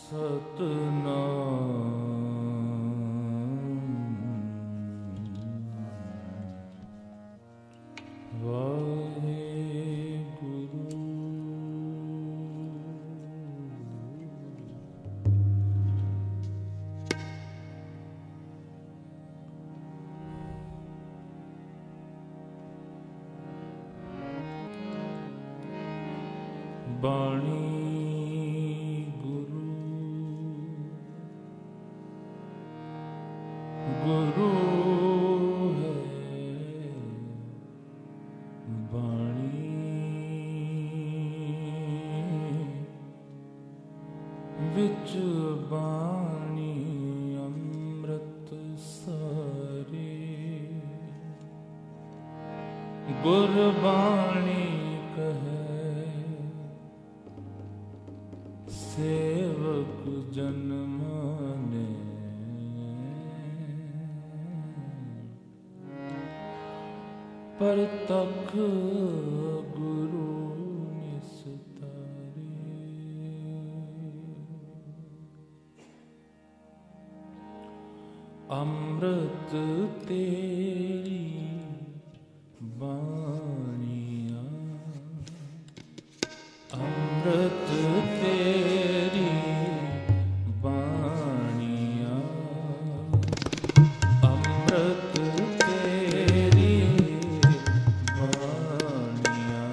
ਬਾਣੀ ਗੁਰੂ ਗੁਰੂ ਹੈ ਬਾਣੀ ਵਿੱਚ ਬਾਣੀ ਅੰਮ੍ਰਿਤ ਸਾਰੇ ਗੁਰਬਾਣੀ ਕਹੈ ਸੇਵਕ ਜਨਮ ਨੇ ਪਰਤਖ ਗੁਰੂ ਨਿਸਤਾਰੇ ਅੰਮ੍ਰਿਤ ਤੇਰੀ ਬਾਣੀਆਂ ਅੰਮ੍ਰਿਤ ਤੇਰੀ ਬਾਣੀਆਂ ਅੰਮ੍ਰਿਤ ਤੇਰੀ ਬਾਣੀਆਂ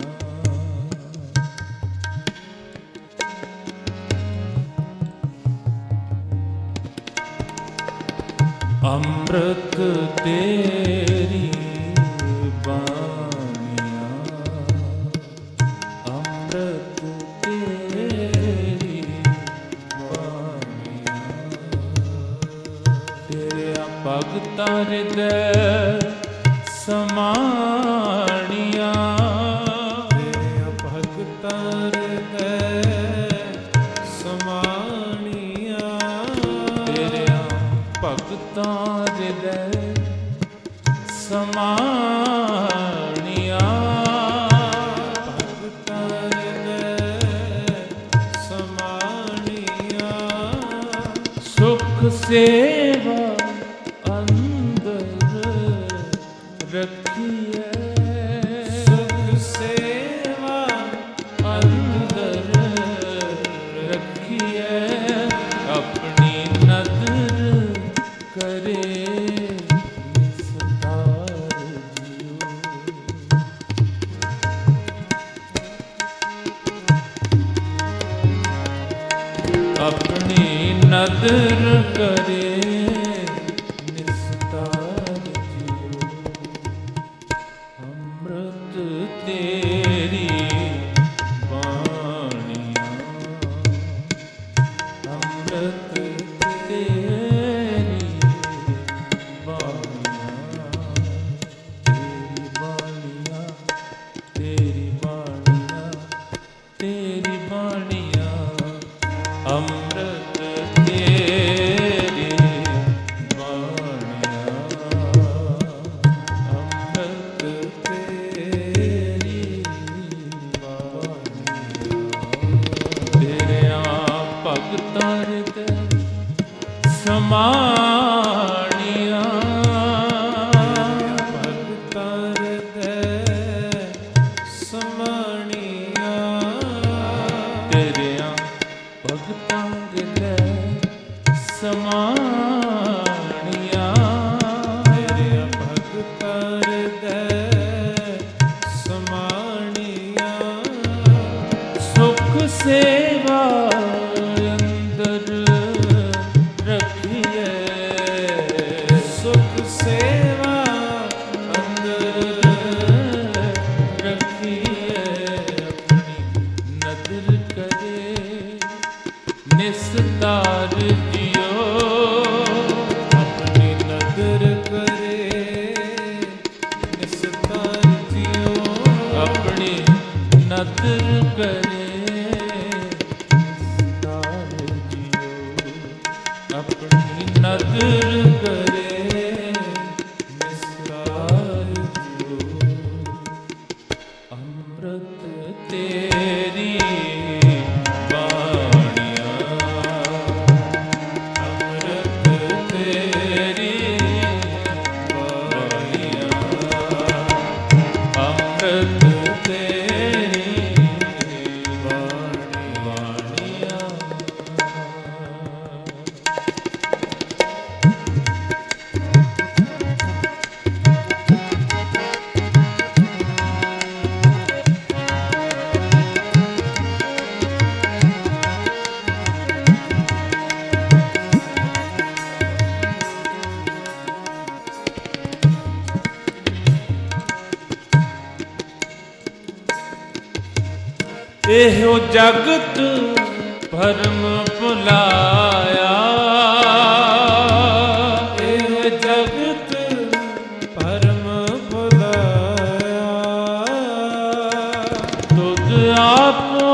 ਅੰਮ੍ਰਿਤ ਤੇਰੀ ਬਾਣੀਆਂ ਅੰਮ੍ਰਿਤ ਤੇਰੀ ਬਾਣੀਆਂ ਤੇਰੇ ਭਗਤਾਂ ਹਿਰਦੈ ਸਮਾਣੀਆਂ ਤੇਰੇ ਭਗਤਾਂ ਹਿਰਦੈ ਸਮਾਣੀਆਂ ਤੇਰੇ ਭਗਤਾਂ ਹਿਰਦੈ ਸਮਾਣੀਆਂ ਭਗਤਾਂ ਹਿਰਦੈ ਸਮਾਣੀਆਂ ਸੁਖ ਸੇਵਾ ਅੰਦਰ ਰੱਖੀਐ ਸੁਖ ਸੇਵਾ ਅੰਦਰ ਰੱਖੀਐ ਆਪਣੀ ਨਦਰ ਕਰੇ ਨਿਸਤਾਰ ਜੀਓ ਆਪਣੀ ਨਦਰ ਕਰੇ ਨਿਸਤਾਰ ਜੀਓ ਅੰਮ੍ਰਿਤ ਤੇਰੀ ਬਾਣੀਆਂ ਅੰਮ੍ਰਿਤ ਤੇਰੀ ਬਾਣੀਆਂ ਤੇਰੀ ਬਾਣੀਆਂ ਤੇਰੀ ਬਾਣੀਆਂ ਅੰਮ੍ਰਿਤ ਤੇਰੀ ਬਾਣੀਆਂ ਅੰਮ੍ਰਿਤ ਤੇਰੀ ਬਾਣੀਆਂ ਤੇਰਿਆਂ ਭਗਤਾਂ ਹਿਰਦੈ ਸਮਾਣੀਆਂ ਭਗਤਾਂ ਹਿਰਦੈ ਸਮਾਣੀਆਂ ਤੇਰਿਆਂ ਭਗਤਾਂ ਹਿਰਦੈ ਸਮਾਣੀਆਂ ਤੇਰਿਆਂ ਭਗਤਾਂ ਹਿਰਦੈ ਸਮਾਣੀਆਂ ਸੁਖ ਸੇਵਾ ਅੰਦਰ ਰੱਖੀਐ ਸੁਖ ਸੇਵਾ ਅੰਦਰ ਰੱਖੀਐ ਆਪਣੀ ਨਦਰ ਕਰੇ ਨਿਸਤਾਰ ਜੀਓ ਆਪਣੀ ਨਦਰ ਕਰੇ ਨਿਸਤਾਰ ਜੀਓ ਆਪਣੀ ਨਦਰ ਕਰੇ ਨਿਸਤਾਰ ਜੀਓ ਆਪਣੀ ਨਦਰ ਕਰੇ ਨਿਸਤਾਰ ਜੀਓ ਅੰਮ੍ਰਿਤ ਤੇਰੀ ਬਾਣੀਆਂ ਇਹੋ ਜਗਤ ਭਰਮ ਭੁਲਾਇਆ, ਇਹ ਜਗਤ ਭਰਮ ਭੁਲਾਇਆ। ਤੁਧ ਆਪੋ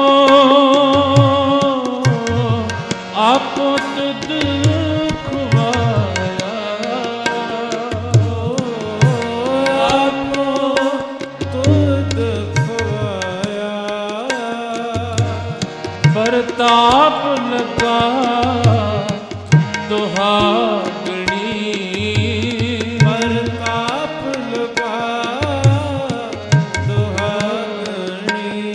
ਆਪੋ ਤੁਧ ਖਵਾਇਆ, ਆਪੋ ਤੁਧ ਖਵਾਇਆ। ਪ੍ਰਤਾਪ ਲਗਾ ਦੁਹਾਗਣੀ, ਪ੍ਰਤਾਪ ਲਗਾ ਦੁਹਾਗਣੀ।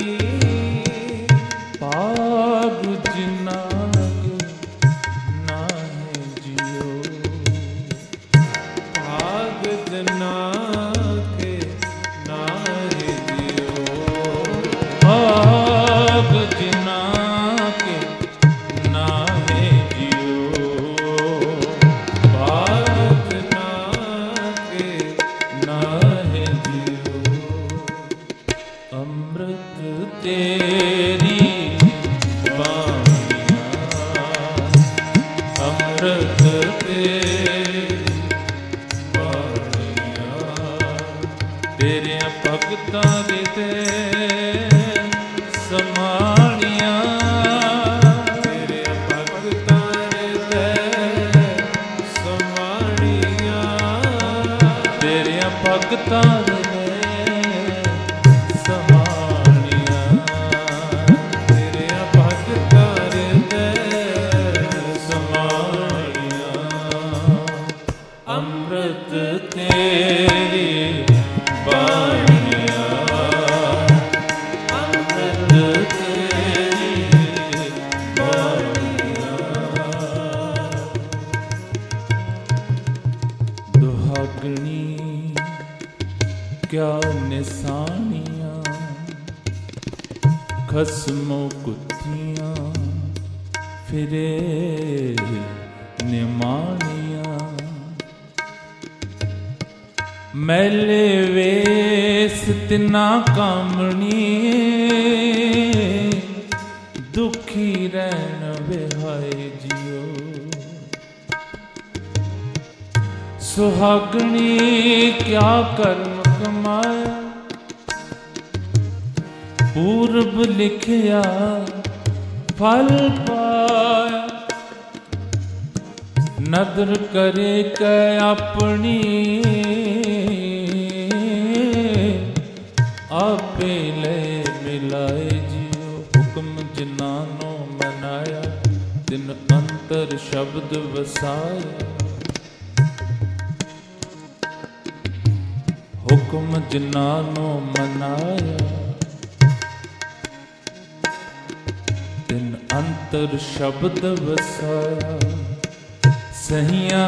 ਭਾਗ ਜਿਨਾ ਕੇ ਨਾਹਿ ਜਿਉ, ਭਾਗ ਜਿਨਾ ਕੇ ਨਾਹਿ ਜਿਉ। ਭਾਗ ਜਿਨਾ ਕੇ ਨਾਹਿ ਜਿਉ, ਭਾਗ ਜਿਨਾ ਕੇ ਨਾਹਿ ਜਿਉ। ਅੰਮ੍ਰਿਤ ਤੇਰੀ ਬਾਣੀਆਂ, ਅੰਮ੍ਰਿਤ ਤੇਰੀ ਬਾਣੀਆਂ। ਤੇਰਿਆਂ ਭਗਤਾਂ ਦੇ ਤੇ ਸਮਾਣੀਆਂ, ਤੇਰਿਆਂ ਭਗਤਾਂ ਦੇ ਤੇ ਸਮਾਣੀਆਂ। ਤੇਰਿਆਂ ਭਗਤਾਂ ਦੇ ਸਮਾਣੀਆਂ, ਤੇਰਿਆਂ ਭਗਤਾਂ ਦੇ ਸਮਾਣੀਆਂ। ਅੰਮ੍ਰਿਤ ਤੇਰੀ ਬਾਣੀਆਂ, ਅੰਮ੍ਰਿਤ ਤੇਰੀ ਬਾਣੀਆਂ। ਦੁਹਾਗਣੀ ਕਿਆ ਨਿਸ਼ਾਨੀਆਂ, ਖਸਮੋ ਕੁੱਤੀਆਂ ਫਿਰੇ ਨਿਮਾਣੀਆਂ। ਮੈਲੇ ਵੇਸ ਤਿਨਾ ਕਾਮਣੀ, ਦੁਖੀ ਰਹਿਣ ਵਿਹਾਏ ਜਿਉ। ਸੁਹਾਗਣੀ ਕਿਆ ਕਰਮ ਕਮਾਇਆ, ਪੂਰਬ ਲਿਖਿਆ ਫਲ ਪਾਇਆ। ਨਦਰ ਕਰੇ ਕੈ ਆਪਣੀ, ਆਪੇ ਲੈ ਮਿਲਾਏ ਜਿਉ। ਹੁਕਮ ਜਿਨਾਨੋ ਮਨਾਇਆ, ਤਿਨ ਅੰਤਰ ਸ਼ਬਦ ਵਸਾਇਆ। ਹੁਕਮ ਜਿਨਾਨੋ ਮਨਾਇਆ, ਤਿਨ ਅੰਤਰ ਸ਼ਬਦ ਵਸਾਇਆ। ਸਹੀਆਂ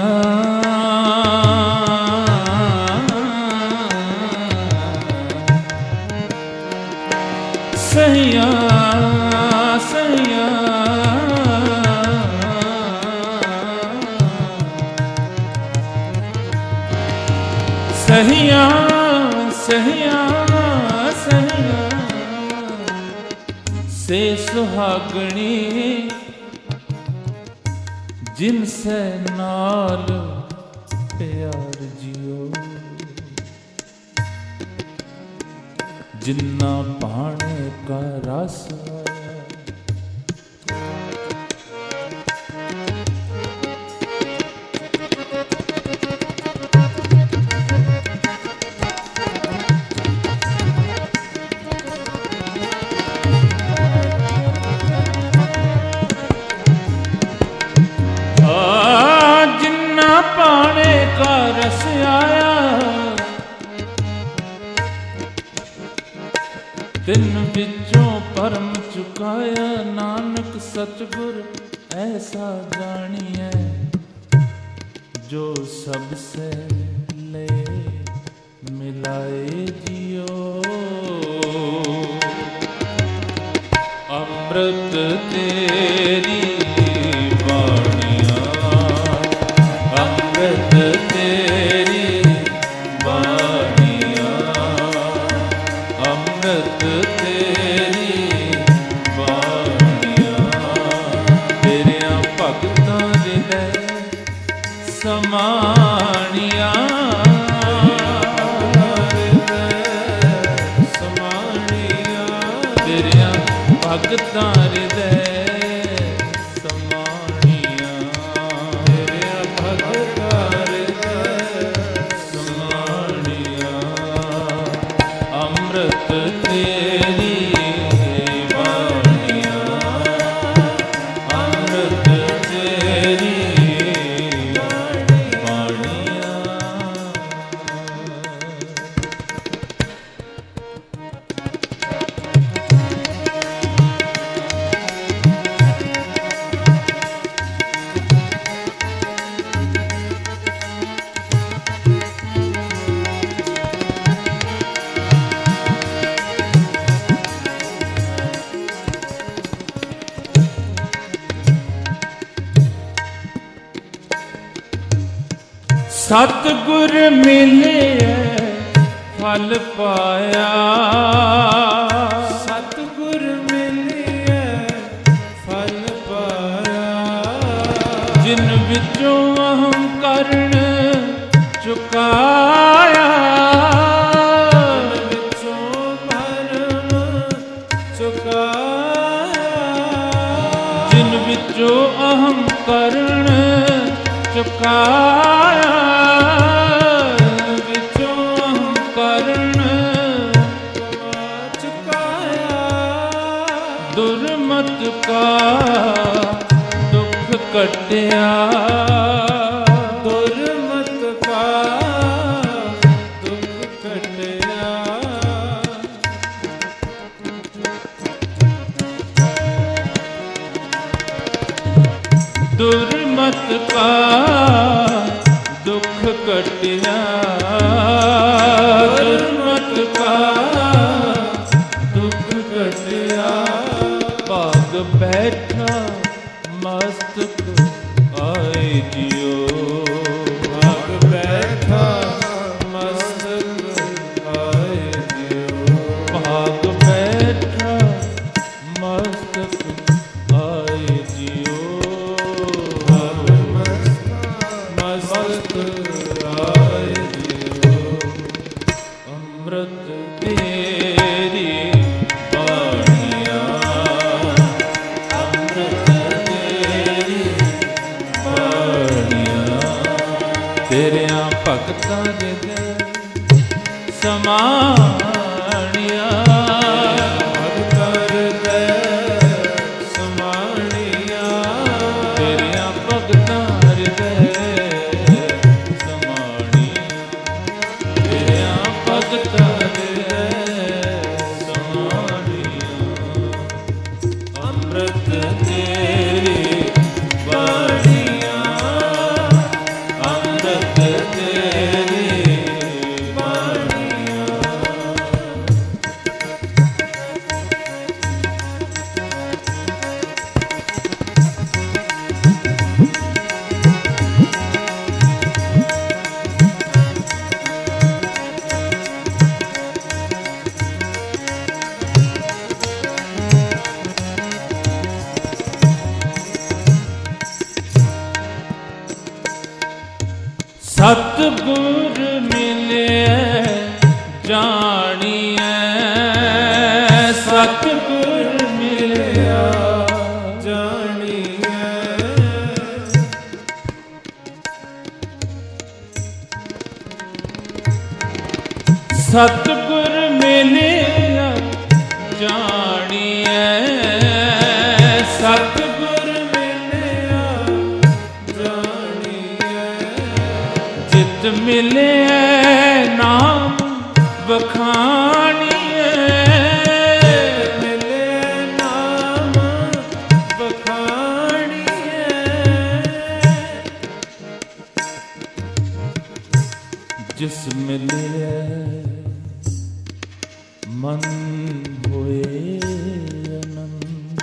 ਸਹੀਆਂ ਸਹੀਆਂ ਸਹੀਆਂ ਸਹੀਆਂ ਸਹੀਆਂ। ਸੇ ਸੁਹਾਗਣੀ ਜਿਨ ਸੇ ਨਾਲ ਪਿਆਰ ਜਿਉ, ਜਿਨਾ ਭਾਣੇ ਕਾ ਰਸ ਆਇਆ। ਜਿਨਾ ਭਾਣੇ ਕਾ ਰਸ ਆਇਆ, ਤਿੰਨ ਵਿੱਚੋਂ ਪਰਮ ਚੁਕਾਇਆ। ਨਾਨਕ ਸਤਿਗੁਰ ਐਸਾ ਜਾਣੀਐ, ਜੋ ਸਭ ਸੇ ਲੈ ਮਿਲਾਏ ਜਿਉ। ਅੰਮ੍ਰਿਤ ਤੇਰੀ ਬਾਣੀਆਂ, ਅੰਮ੍ਰਿਤ ਤੇਰੀ ਬਾਣੀਆਂ, ਅੰਮ੍ਰਿਤ ਤੇਰੀ ਸਮਾਣਿਆ ਤੇਰਿਆਂ ਭਗਤਾਂ ਹਿਰਦੈ ਸਮਾਣਿਆ ਤੇਰਿਆਂ ਭਗਤਾਂ ਹਿਰਦੈ ਸਮਾਣਿਆ ਅੰਮ੍ਰਿਤ ਤੇਰੀ ਬਾਣੀਆਂ ਅੰਮ੍ਰਿਤ ਤੇਰੀ ਸਤਿਗੁਰ ਮਿਲਿਆ ਫਲ ਪਾਇਆ ਸਤਿਗੁਰ ਮਿਲਿਆ ਫਲ ਪਾਇਆ ਜਿਨ ਵਿੱਚੋਂ ਅਹੰ ਕਰਣ ਚੁਕਾਇਆ ਜਿਨ ਵਿੱਚੋਂ ਭਰਮ ਚੁਕਾਇਆ ਜਿਨ ਵਿੱਚੋਂ ਅਹੰ ਕਰਣ ਚੁਕਾਇਆ ਦੁਰਮਤ ਕਾ ਦੁੱਖ ਕਟਿਆ ਦੁਰਮਤ ਕਾ ਦੁੱਖ ਕਟਿਆ ਦੁਰਮਤ ਕਾ ਦੁੱਖ ਕਟਿਆ ਦੁਰਮਤ ਕਾ ਦੁੱਖ ਕਟਿਆ ਭਾਗ ਬੈਠਾ ਮਸਤਕ ਆਏ ਜਿਉ ਭਾਗ ਬੈਠਾ ਮਸਤਕ ਆਏ ਜਿਉ ਭਾਗ ਬੈਠਾ ਮਸਤਕ ਆਏ ਜਿਉ ਭਾਗ ਮਸਤਕ ਆਏ ਜਿਉ ਅੰਮ੍ਰਿਤ ਤੇਰੀ ਤੇਰਿਆਂ ਭਗਤਾਂ ਹਿਰਦੈ ਸਮਾਣਿਆ ਭਗਤਾਂ ਹਿਰਦੈ ਸਮਾਣਿਆ ਤੇਰਿਆਂ ਭਗਤਾਂ ਹਿਰਦੈ ਸਮਾਣਿਆ ਤੇਰਿਆਂ ਭਗਤਾਂ ਹਿਰਦੈ ਸਮਾਣਿਆ ਅੰਮ੍ਰਿਤ ਤੇਰੀ ਬਾਣੀਆਂ ਸਤਿਗੁਰ ਮਿਲਿਆ ਜਾਣੀਐ ਸਤਿਗੁਰ ਮਿਲਿਆ ਜਾਣੀਐ ਸਤਿਗੁਰ ਮਿਲਿਆ ਜਾਣੀਐ ਸਤਿਗੁਰ ਮਿਲਿਆ ਜਾਣੀਐ ਜਿਤ ਮਿਲਿਆ ਨਾਮ ਵਖਾਣੀਐ ਮਿਲਿਆ ਨਾਮ ਵਖਾਣੀਐ ਜਿਸ ਮਿਲਿਆ ਮਨ ਹੋਏ ਆਨੰਦ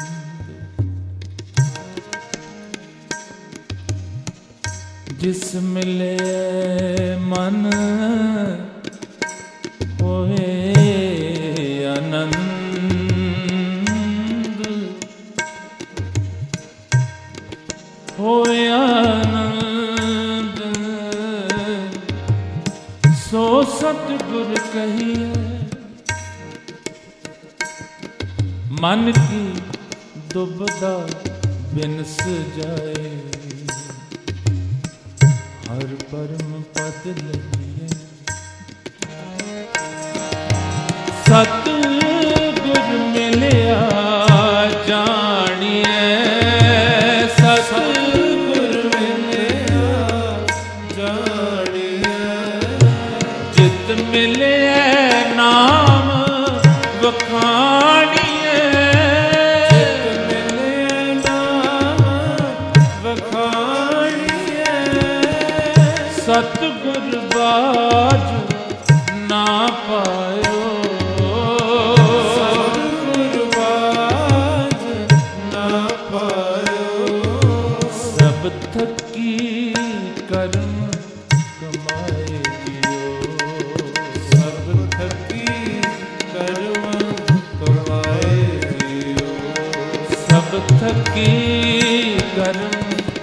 ਜਿਸ ਮਿਲੇ ਮਨ ਹੋਏ ਆਨੰਦ ਹੋਏ ਆਨੰਦ सतगुर कहिए मन की दुबदा बिनस जाए हर परम पद लगिए सतगुर मिलिया जानिए सतगुर मिलिया जानिए जित मिले नाम वखानिए सतगुर बाज ना पायो सतगुर बाज ना पायो सब थकी कर्म कमाए जियो सब थकी कर्म कमाए जियो सब थकी कर्म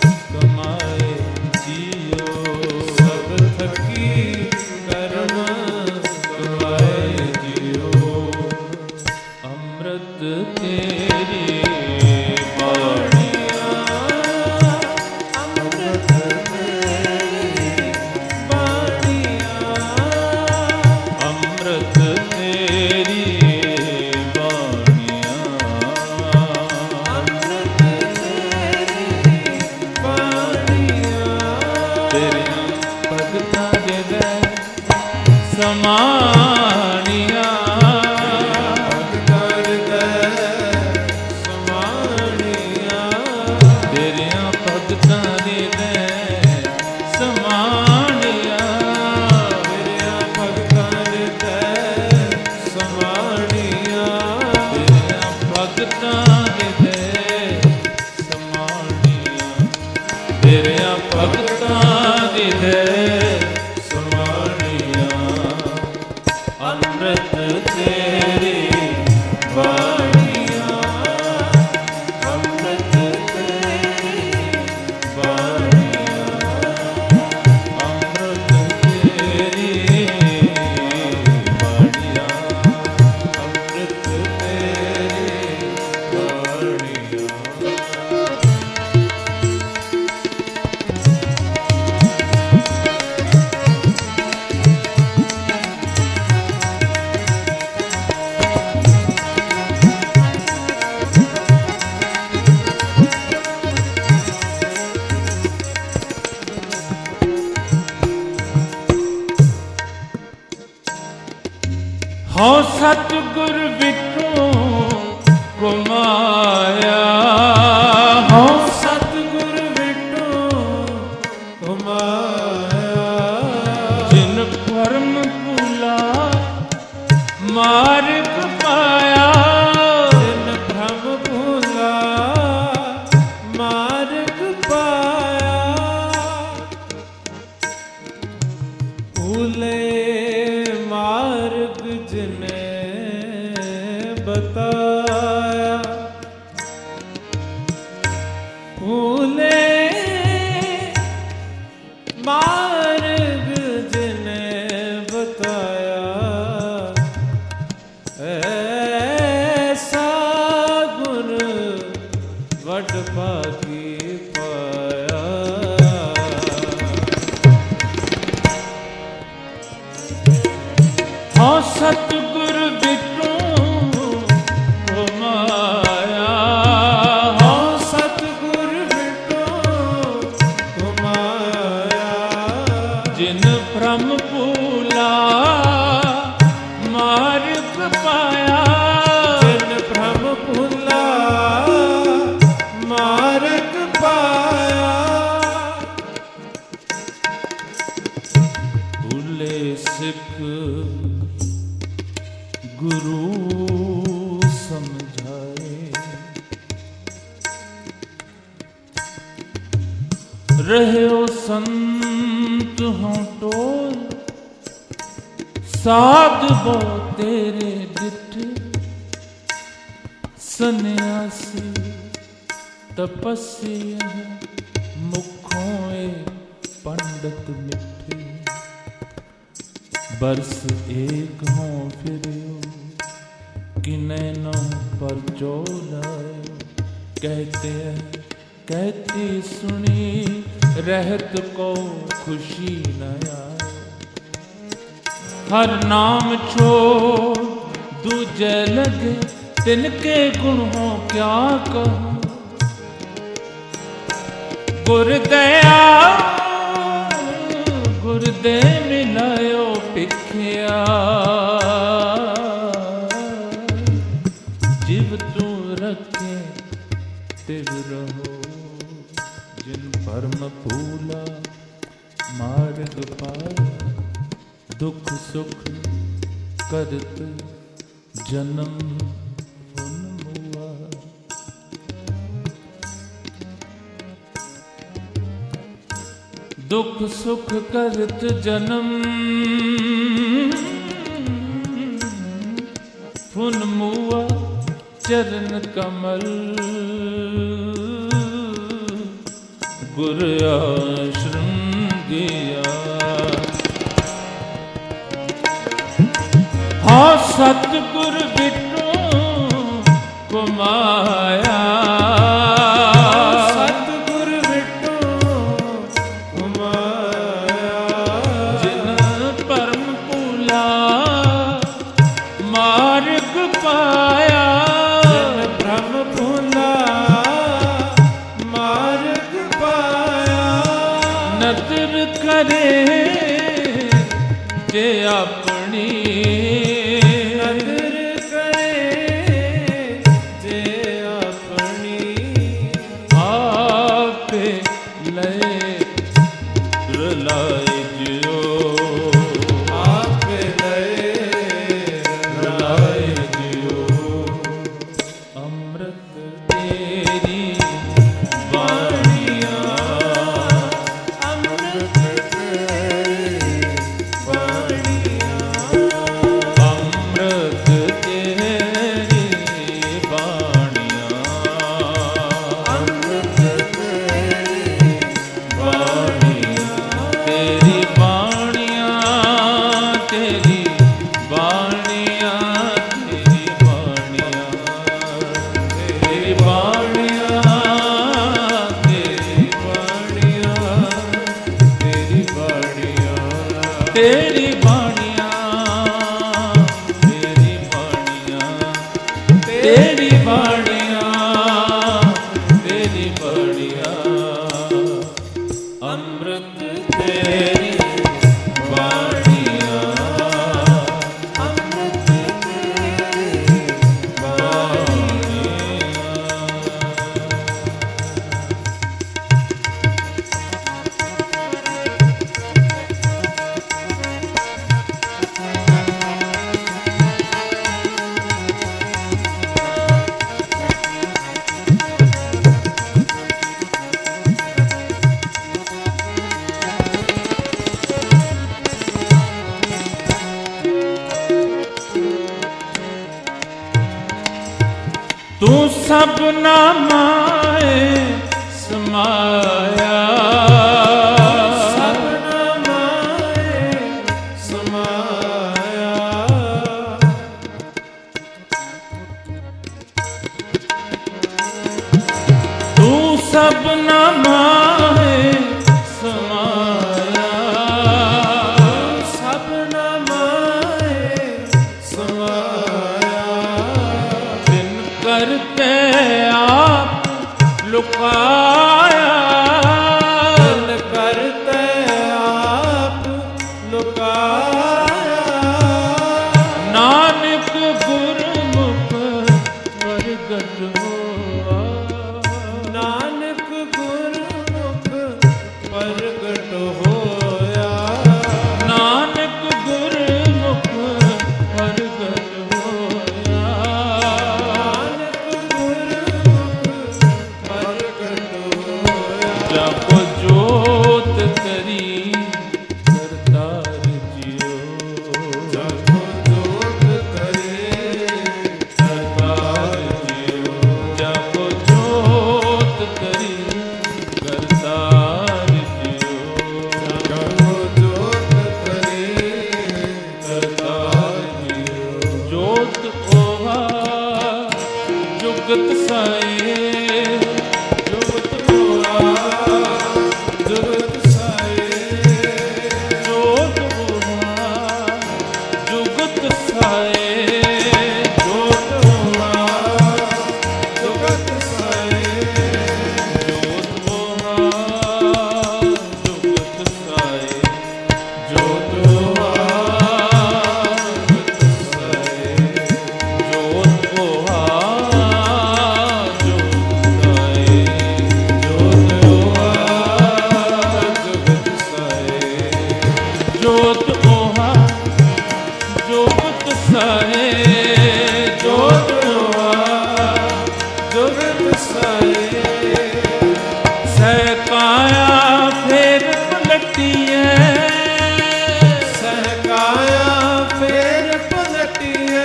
समानिया समानिया तेरिया भगतां दे समानिया तेरिया भगतां दे समानिया तेरिया भगतां दे समानिया तेरिया भगतां दे अमृत तेरी बाणियाँ अमृत तेरी बाणियाँ अमृत तेरी बाणियाँ अमृत तेरी बाणियाँ हो सतगुर विठों को माया हो सतगुर विठों को माया जिन परम भूला मार्ग पाया जिन भ्रम भूला मार्ग पाया भूले मार्ग जिने बताया भूले मार्ग जिने बताया ऐसा गुण वड भागी पाया हाँ सतगुर विठों को माया हाँ सतगुर विठों को माया जिन भ्रम भूला मार्ग पाया जिन भ्रम भूला मार्ग पाया भूले सिख गुरु समझाए रहो संत हों टोल साध बो तेरे डिठे सन्यासी तपस्या मुखों पंडित मिठे बरस एक हों फिरियो, किने न परचो लायो। कहते हैं कहती सुनी, रहत को खुशी न आए। हर नाम छोड़ दूजे लगे, तिनके गुण हो क्या कहूँ। गुरदया गुरदे मिलायो पिखिया, जिव तू रखे तिव रहो। जिन परम फूला मार्ग पाया, दुख सुख करत जन्म दुख सुख करत जन्म फुन मुआ। चरण कमल गुर आश्रम दिया। हाँ सतगुर बिटू कुमाया, जे अपनी नदर करे, जे अपनी आपे लय रलाए जियो, आपे लय रलाए जियो। अमृत तेरी वाणिया, तेरी बाणिया, तेरी बाणिया, तेरी बाणिया, तेरी बाणिया। अमृत तेरी बाणिया, अमृत तेरी बाणिया। तू सबना माए समाया, सबना माए समाया। तू सबना माए समाया, सबना माए समाया। करते आप लुकाया, ਸਹਕਾਇਆ ਫੇਰ ਪਲਟੀਐ, ਸਹਕਾਇਆ ਫੇਰ ਪਲਟੀਐ,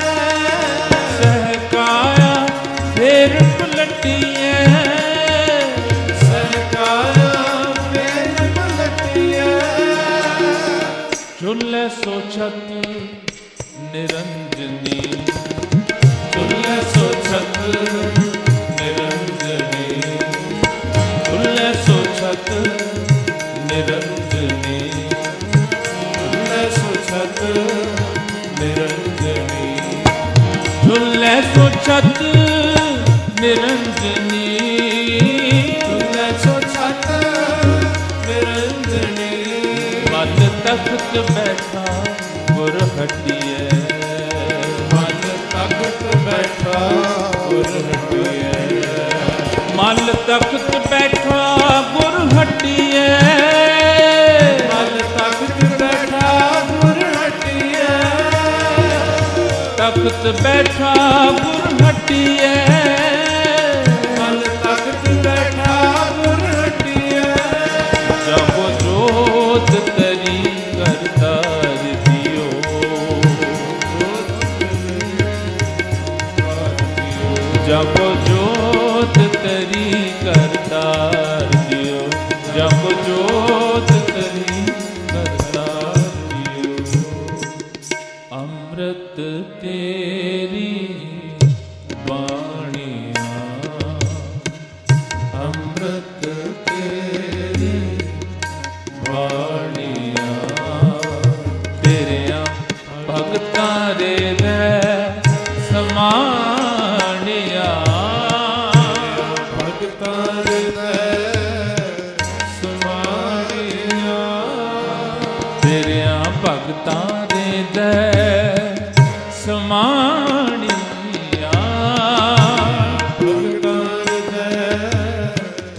ਸਹਕਾਇਆ ਫੇਰ ਪਲਟੀਐ, ਸਹਕਾਇਆ ਫੇਰ ਪਲਟੀਐ। ਝੁੱਲੇ ਸੋ ਛਤ ਨਿਰੰਜਨੀ, ਝੁੱਲੇ ਸੋ ਛਤ ਨਿਰੰਜਨੀ, ਝੁੱਲੇ ਸੋ ਛਤ ਨਿਰੰਜਨੀ, ਝੁੱਲੇ ਸੋ ਛਤ ਨਿਰੰਜਨੀ, ਝੁੱਲੇ ਸੋ ਛਤ ਨਿਰੰਜਨੀ, ਝੁੱਲੇ ਸੋ ਛਤ ਨਿਰੰਜਨੀ। ਮਨ ਤਖਤ ਬੈਠਾ ਗੁਰ ਹਟੀਐ, ਮਨ ਤਖਤ ਬੈਠਾ ਗੁਰ ਹਟੀਐ, ਮਲ ਤਖਤ ਬੈਠਾ ਗੁਰ ਹਟੀਐ, ਮਨ ਤਖਤ ਬੈਠਾ ਗੁਰ ਹਟੀਐ, ਤਖਤ ਬੈਠਾ ਗੁਰ ਹਟੀਐ, ਮਨ ਤਖਤ ਬੈਠਾ ਗੁਰ ਹਟੀਐ। ਜਬ ਜੋਤ ਤਰੀ ਕਰਤਾਰ ਦਿਓ, ਜਬ ਜੋਤ ਤਰੀ ਕਰਤਾਰ ਦਿਓ, ਜਬ ਜੋਤ ਤਰੀ ਕਰਤਾਰ ਦਿਓ। ਅੰਮ੍ਰਿਤ ਤੇਰੀ ਬਾਣੀਆਂ, ਅੰਮ੍ਰਿਤ ਤੇਰੀ ਬਾਣੀਆਂ, ਤੇਰਿਆਂ ਭਗਤਾਂ ਦੇ ਲੈ ਸਮਾਣਿਆ, ਭਗਤਾਂ ਦੇ ਸਮਾਣੀਆਂ, ਤੇਰਿਆਂ ਭਗਤਾਂ ਦੇ ਲੈ ਸਮਾਣਿਆ, ਭਗਤਾਂ ਦੇ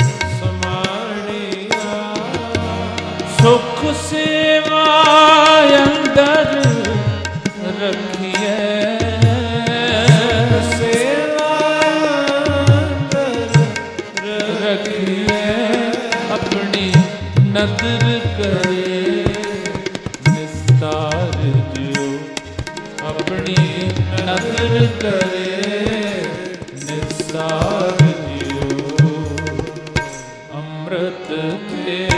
ਸਮਾਣੀਆਂ। ਸੁਖ ਸੇਵਾ ਅੰਦਰ ਰੱਖੀਐ, ਸੇਵਾ ਅੰਦਰ ਰੱਖੀਐ, ਆਪਣੀ ਨਦਰ ਕਰੇ ਨਿਸਤਾਰ ਜਿਉ, ਆਪਣੀ ਨਦਰ ਕਰੇ ਨਿਸਤਾਰ ਜਿਉ। ਅੰਮ੍ਰਿਤ ਤੇ